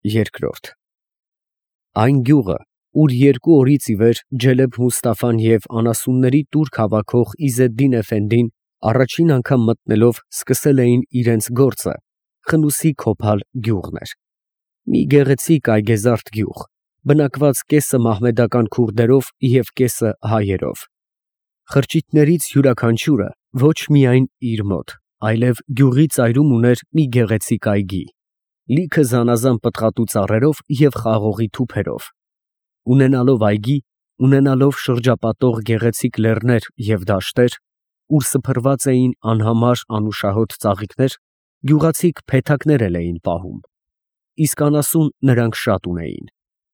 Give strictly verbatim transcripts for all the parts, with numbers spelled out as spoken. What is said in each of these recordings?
Երկրորդ Այն գյուղը, ուր երկու օրից ի վեր Ջելեբ Մուստաֆան և անասունների տուրք հավաքող Իզեդդին Էֆենդին առաջին անգամ մտնելով սկսել էին իրենց գործը, Խնուսի Քոփալ գյուղն էր։ Մի գեղեցիկ այգեզարդ գյուղ, բնակված կեսը մահմեդական քուրդերով և կեսը հայերով։ Խրճիթներից յուրաքանչյուրը ոչ միայն իր մոտ, այլև գյուղի ծայրում ուներ մի գեղեցիկ այգի, լիքը զանազան պտղատու ծառերով և խաղողի թուփերով։ Ունենալով այգի, ունենալով շրջապատող գեղեցիկ լեռներ և դաշտեր, ուր սփռված էին անհամար անուշահոտ ծաղիկներ, գյուղացիք փեթակներ էլ էին պահում, իսկ անասուն նրանք շատ ունեին։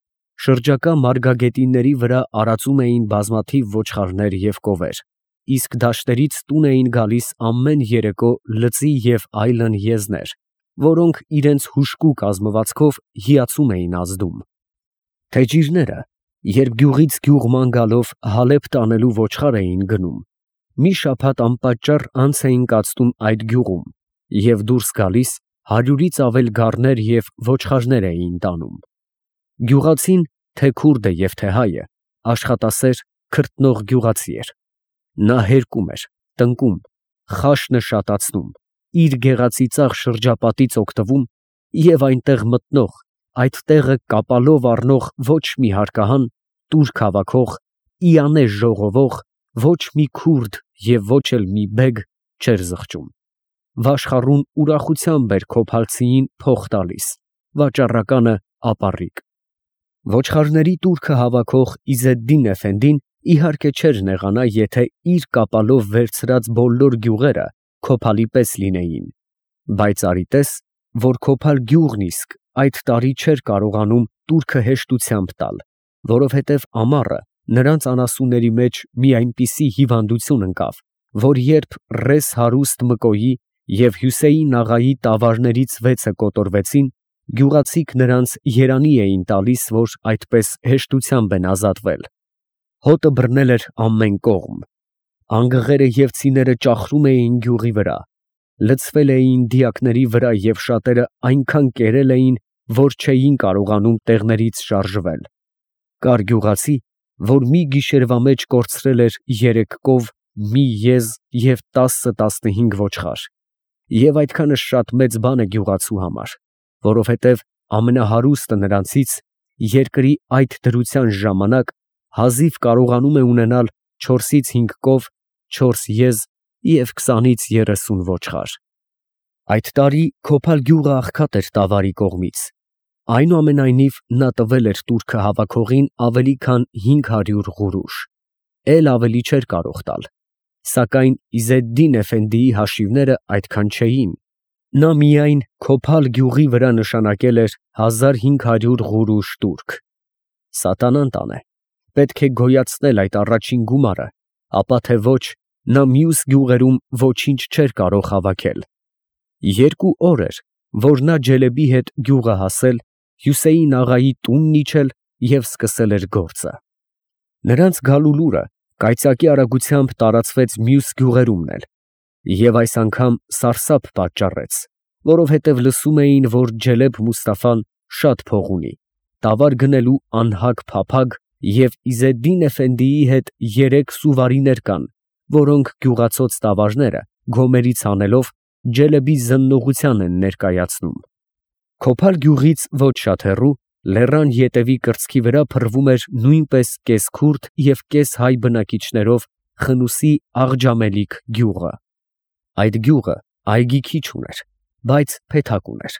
Շրջակա մարգագետինների վրա արածում էին բազմաթիվ ոչխարներ և կովեր, իսկ դաշտերից տուն էին գալիս ամեն երեկո լծի և այլն եզներ, որոնք իրենց հուժկու կազմվածքով հիացում էին ազդում։ Թեջիրները, երբ գյուղից գյուղ ման գալով հալեբ տանելու ոչխար էին գնում, մի շաբաթ անպատճառ անց էին կացնում այդ գյուղում և դուրս գալիս հարյուրից ավել գառներ և ոչխարներ էին տանում։ Գյուղացին, թե քուրդը և թե հայը, աշխատասեր, քրտնող գյուղացի էր։ Նա հերկում էր, տնկում, խաշնը շատացնում, իր գեղածիծաղ շրջապատից օգտվում և այնտեղ մտնող, այդ տեղը կապալով առնող ոչ մի հարկահան, տուրք հավաքող, իանե ժողովող, ոչ մի քուրդ և ոչ էլ մի բեգ չէր զղջում։ Վաշխառուն ուրախությամբ էր քոփալցիին փող տալիս, վաճառականը ապառիկ։ Ոչխարների տուրքը հավաքող Իզեդդին Էֆենդին իհարկե չէր նեղանա, եթե իր կապալով վերցրած բոլոր գյուղերը Քոփալի պես լինեին, բայց արի տես, որ Քոփալ գյուղն իսկ այդ տարի չէր կարողանում տուրքը հեշտությամբ տալ, որովհետև ամառը նրանց անասունների մեջ մի այնպիսի հիվանդություն ընկավ, որ երբ ռես հարուստ Մկոյի և Հյուսեյն աղայի տավարներից վեցը կոտորվեցին, գյուղացիք նրանց երանի էին տալիս, որ այդպես հեշտությամբ են ազատվել։ Հոտը բռնել էր ամեն կողմ, անգղերը և ցիները ճախրում էին գյուղի վրա, լցվել էին դիակների վրա և շատերը այնքան կերել էին, որ չէին կարողանում տեղներից շարժվել։ Կար գյուղացի, որ մի գիշերվա մեջ կորցրել էր երեք կով, մի եզ և տասը֊տասնհինգ ոչխար, և այդքանը շատ մեծ բան է գյուղացու համար, որովհետև ամենահարուստը նրանցից երկրի այդ դրության ժամանակ հազիվ կարողանում է ունենալ չորսից հինգ կով, չորս եզ և քսանից երեսուն ոչխար։ Այդ տարի Քոփալ գյուղը աղքատ էր տավարի կողմից, այնուամենայնիվ նա տվել էր տուրքը հավաքողին ավելի քան հինգ հարյուր ղուրուշ, էլ ավելի չէր կարող տալ, սակայն Իզեդդին Էֆենդիի հաշիվները այդքան չէին, նա միայն Քոփալ գյուղի վրա նշանակել էր հազար հինգ հարյուր ղուրուշ տուրք։ Սատանան տանե, պետք է գոյացնել այդ առաջին գումարը, ապա թե ոչ, նա մյուս գյուղերում ոչինչ չէր կարող հավաքել։ Երկու օր էր, որ նա Ջելեբի հետ գյուղը հասել, Հյուսեյն աղայի տունն իջել և սկսել էր գործը։ Նրանց գալու լուրը կայծակի արագությամբ տարածվեց մյուս գյուղերումն էլ, և այս անգամ սարսափ պատճառեց, որովհետև լսում էին, որ Ջելեբ Մուստաֆան շատ փող ունի, տավար գնելու անհագ փափագ և Իզեդդին Էֆենդիի հետ երեք սուվարիներ կան, որոնք գյուղացոց տավարները գոմերից հանելով Ջելեբի զննողության են ներկայացնում։ Քոփալ գյուղից ոչ շատ հեռու, լեռան ետևի կրծքի վրա փռվում էր նույնպես կես քուրդ և կես հայ բնակիչներով Խնուսի Աղջամելիք գյուղը։ Այդ գյուղը այգի քիչ ուներ, բայց փեթակ ուներ։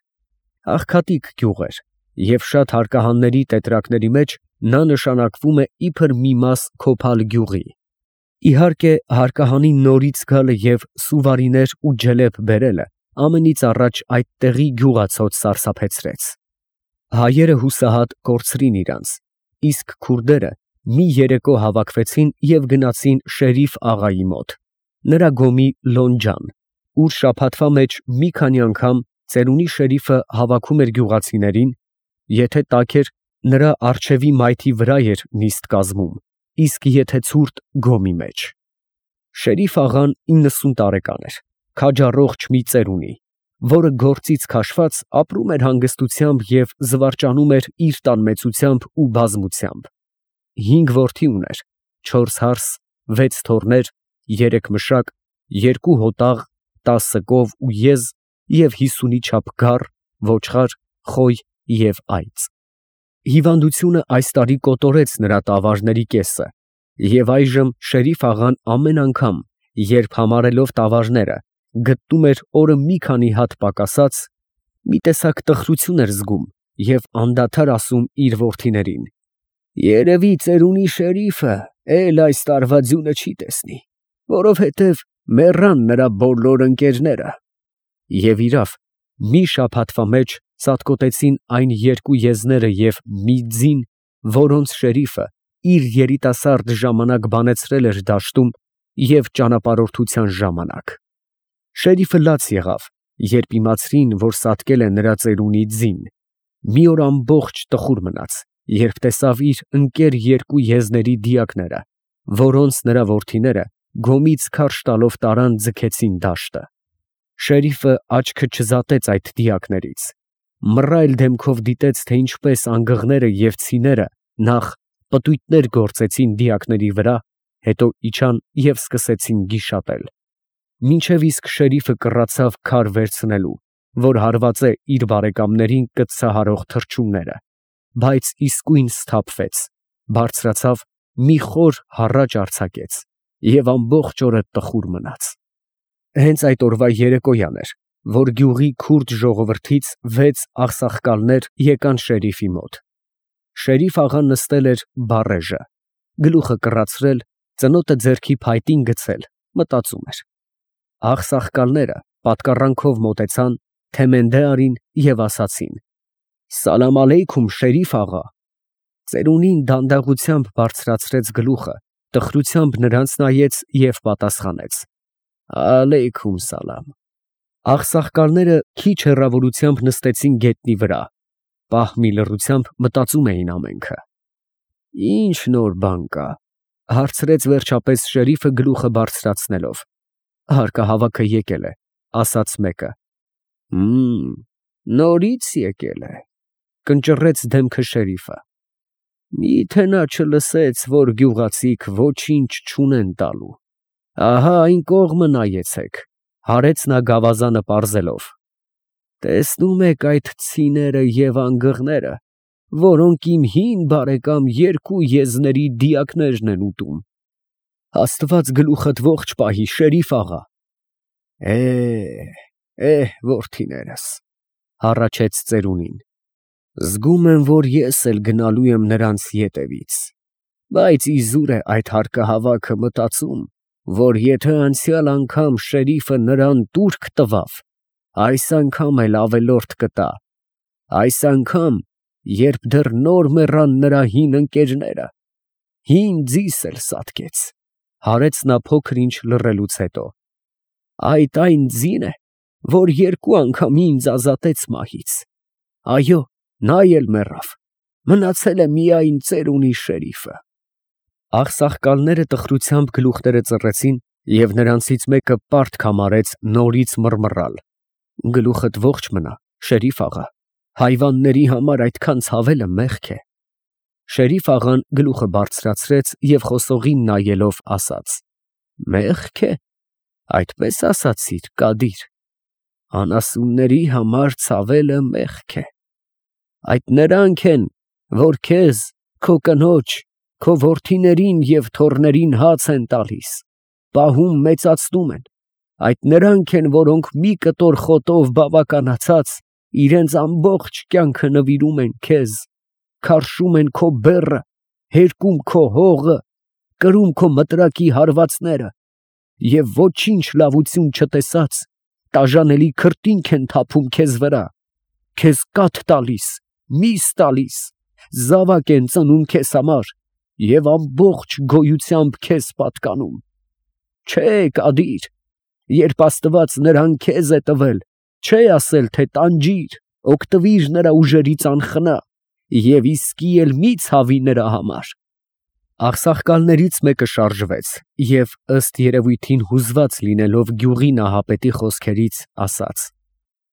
Աղքատիկ գյուղ էր, և շատ հարկահանների տետրակների մեջ նա նշանակվում է իբր մի մաս Քոփալ գյուղի։ Իհարկե, հարկահանի նորից գալը և սուվարիներ ու ջելեբ բերելը ամենից առաջ այդ տեղի գյուղացոց սարսափեցրեց։ Հայերը հուսահատ կորցրին իրանց, իսկ քուրդերը մի երեկո հավաքվեցին և գնացին Շերիֆ աղայի մոտ, նրա գոմի Լոնջան, ուր շաբաթվա մեջ մի քանի անգամ ծերունի շերիֆը հավաքում էր գյուղացիներին, եթե տաք էր, նրա առջևի մայթի վրա էր նիստ կազմում, իսկ եթե ցուրտ գոմի մեջ։ Շերիֆ աղան իննսուն տարեկան էր, քաջառողջ մի ծերունի, որը գործից քաշված ապրում էր հանգստությամբ և զվարճանում էր իր տան մեծությամբ ու բազմությամբ. հինգ որդի ուներ, չորս հարս, վեց թոռներ, երեք մշակ, երկու հոտաղ, տասը կով ու եզ և հիսունի չափ գառ, ոչխար, խոյ և այծ։ Հիվանդությունը այս տարի կոտորեց նրա տավարների կեսը, և այժմ Շերիֆ աղան ամեն անգամ, երբ համարելով տավարները, գտնում էր օրը մի քանի հատ պակասած, մի տեսակ տխրություն էր զգում և անդադար ասում իր որդիներին. «Երևի ծերունի Շերիֆը էլ այս տարվա ձյունը չի տեսնի, որովհետև մեռան նրա բոլոր ընկերները»։ Եվ իրավ, մի շաբաթվա մեջ ծատկոտեցին այն երկու եզները և մի ձին, որոնց Շերիֆը իր երիտասարդ ժամանակ բանեցրել էր դաշտում և ճանապարհորդության ժամանակ։ Շերիֆը լաց եղավ, երբ իմացրին, որ սատկել է նրա ծերունի ձին, մի օր ամբողջ տխուր մնաց, երբ տեսավ իր ընկեր երկու եզների դիակները, որոնց նրա որդիները գոմից քարշ տալով տարան ձգեցին դաշտը։ Շերիֆը աչքը չզատեց այդ դիակներից, մռայլ դեմքով դիտեց, թե ինչպես անգղները և ցիները նախ պտույտներ գործեցին դիակների վրա, հետո իջան և սկսեցին գիշատել, մինչև իսկ Շերիֆը կռացավ քար վերցնելու, որ հարված է իր բարեկամներին կծցահարող թռչունները, բայց իսկույն սթափվեց, բարձրացավ, մի խոր հառաչ արձակեց և ամբողջ օրը տխուր մնաց։ Հենց այդ օրվա երեկոյան էր, որ գյուղի քուրդ ժողովրդից վեց աղսաղկալներ եկան Շերիֆի մոտ։ Շերիֆ աղան նստել էր բարեժը, գլուխը կռացրել, ծնոտը ձեռքի փայտին գցել, մտածում էր։ Աղսաղկալները պատկառանքով մոտեցան, թեմենդե արին և ասացին. «Սալամ ալեյքում, Շերիֆ աղա»։ Ծերունին դանդաղությամբ բարձրացրեց գլուխը, տխրությամբ նրանց նայեց և պատասխանեց. «Ալեյքում սալամ»։ Աղսաղկալները քիչ հեռավորությամբ նստեցին գետնի վրա, պահմի լռությամբ մտածում էին ամենքը։ «Ի՞նչ նոր բան կա», հարցրեց վերջապես Շերիֆը գլուխը բարձրացնելով։ «Հարկահավաքը եկել է», ասաց մեկը։ «Հըմ, նորից եկել է», կնճռեց դեմքը Շերիֆը։ «Մի՞թե նա չլսեց, որ գյուղացիք ոչինչ չունեն տալու։ Ահա այն կողմը նայեցեք», հարեց նա գավազանը պարզելով։ «Տեսնում եք այդ ցիները և անգղները, որոնք իմ հին բարեկամ երկու եզների դիակներն են ուտում։ Աստված գլուխդ ողջ պահի, Շերիֆ աղա»։ «Է՜, է՜, որդիներս», հառաչեց ծերունին, «զգում եմ, որ ես էլ գնալու եմ նրանց ետևից, բայց իզուր է այդ հարկահավաքը մտածում, որ եթե անցյալ անգամ Շերիֆը նրան տուրք տվավ, այս անգամ էլ ավելորդ կտա, այս անգամ, երբ դեռ նոր մեռան նրա հին ընկերները, հին ձիս էլ սատկեց», հարեց նա փոքր ինչ լռելուց հետո։ «Այդ այն ձին է, որ երկու անգամ ինձ ազատեց մահից։ Այո, նա էլ մեռավ, մնացել է միայն ծերունի Շերիֆը»։ Աղսաղկալները տխրությամբ գլուխները ծռեցին, և նրանցից մեկը պարտք համարեց նորից մռմռալ։ «Գլուխդ ողջ մնա, Շերիֆ աղա, հայվանների համար այդքան ցավելը մեղք է»։ Շերիֆ աղան գլուխը բարձրացրեց և խոսողին նայելով ասաց. «Մեղք է, այդպես ասացիր, Կադիր, անասունների համար ցավելը մեղք է։ Այդ նրանք են, որ քեզ, քո կնոջ, քո որդիներին և թոռներին հաց են տալիս, պահում մեծացնում են, այդ նրանք են, որոնք մի կտոր խոտով բավականացած, իրենց ամբողջ կյանքը նվիրում են քեզ, քարշում են քո բեռը, հերկում քո հողը, կրում քո մտրակի հարվածները և ոչինչ լավություն չտեսած, տաժանելի քրտինք են թափում քեզ վրա, քեզ կաթ տալիս, միս տալիս, զավակ են ծնում քեզ համար և ամբողջ գոյությամբ քեզ պատկանում։ Չէ, Կադիր, երբ Աստված նրան քեզ է տվել, չէ ասել, թե տանջիր, օգտվիր նրա ուժերից անխնա և իսկի էլ մի ցավի նրա համար»։ Աղսաղկալներից մեկը շարժվեց և, ըստ երևույթին հուզված լինելով գյուղի նահապետի խոսքերից, ասաց.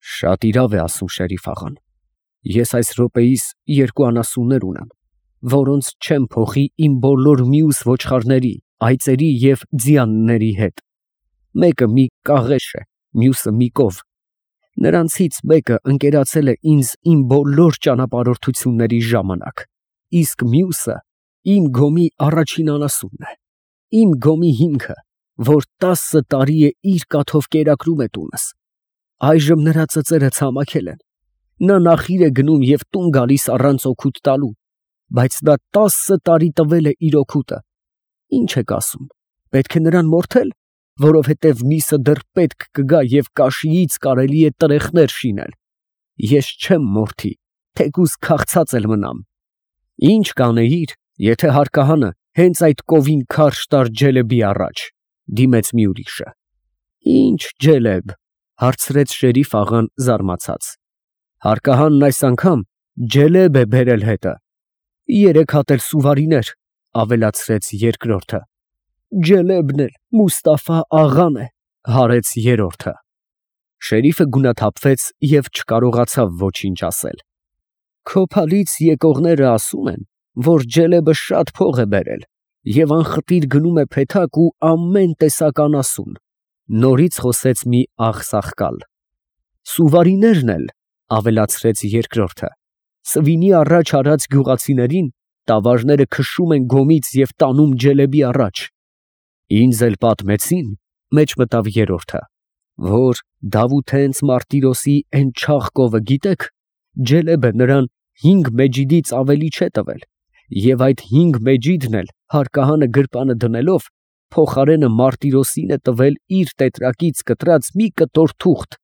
Շատ իրավ է ասում շերիֆ աղան։ Ես այս րոպեիս երկու անասուններ ունեմ, որոնց չեմ փոխի իմ բոլոր մյուս ոչխարների, այծերի և ձիանների հետ։ Մեկը մի կաղեշ է, մյուսը մի կով։ Նրանցից մեկը ընկերացել է ինձ իմ բոլոր ճանապարհորդությունների ժամանակ, իսկ մյուսը իմ գոմի առաջին անասունն է, իմ գոմի հիմքը, որ տասը տարի է իր կաթով կերակրում է տունս։ Այժմ նրա ծծերը ցամաքել են, նա նախիր է գնում և տուն գալիս առանց օգուտ տալու, բայց նա տասը տարի տվել է իր օգուտը։ Ի՞նչ եք ասում, պետք է նրան մորթել, որովհետև միսը դեռ պետք կգա և կաշիից կարելի է տրեխներ շինել։ Ես չեմ մորթի, թեկուզ քաղցած էլ մնամ։ Ի՞նչ կանեիր, եթե հարկահանը հենց այդ կովին քարշ տար Ջելեբի առաջ, ֊ դիմեց մի ուրիշը։ Ի՞նչ Ջելեբ, ֊ հարցրեց շերիֆ աղան զարմացած։ Հարկահանն այս անգամ Ջելեբ է բերել հետը։ Երեք հատ էլ սուվարիներ, ֊ ավելացրեց երկրորդը։ Ջելեբն էլ Մուստաֆա աղան է, ֊ հարեց երրորդը։ Շերիֆը գունաթափվեց և չկարողացավ ոչինչ ասել։ Քո փալից եկողները ասում են, որ Ջելեբը շատ փող է բերել և անխտիր գնում է փեթակ ու ամեն տեսակ անասուն, ֊ նորից խոսեց մի աղսաղկալ։ Սուվարիներն էլ, ֊ ավելացրեց երկրորդը, սվինի առաջ արած գյուղացիներին տավարները քշում են գոմից և տանում Ջելեբի առաջ։ Ինձ էլ պատմեցին, ֊ մեջ մտավ երրորդը, որ Դավութենց Մարտիրոսի էն չաղ կովը գիտեք, Ջելեբը նրան հինգ մեջիդից ավելի չէ տվել, և այդ հինգ մեջիդն էլ հարկահանը գրպանը դնելով, փոխարենը Մարտիրոսին է տվել իր տետրակից կտրած մի կտոր թուղթ։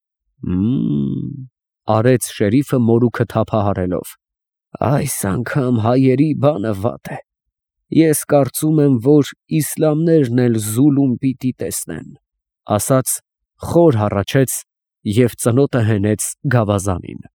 Մմ, արեց շերիֆը մորուքը թափահարելով, այս անգամ հայերի բանը վատ է։ Ես կարծում եմ, որ իսլամներն էլ զուլում պիտի տեսնեն, ֊ ասաց, խոր հառաչեց և ծնոտը հենեց գավազանին։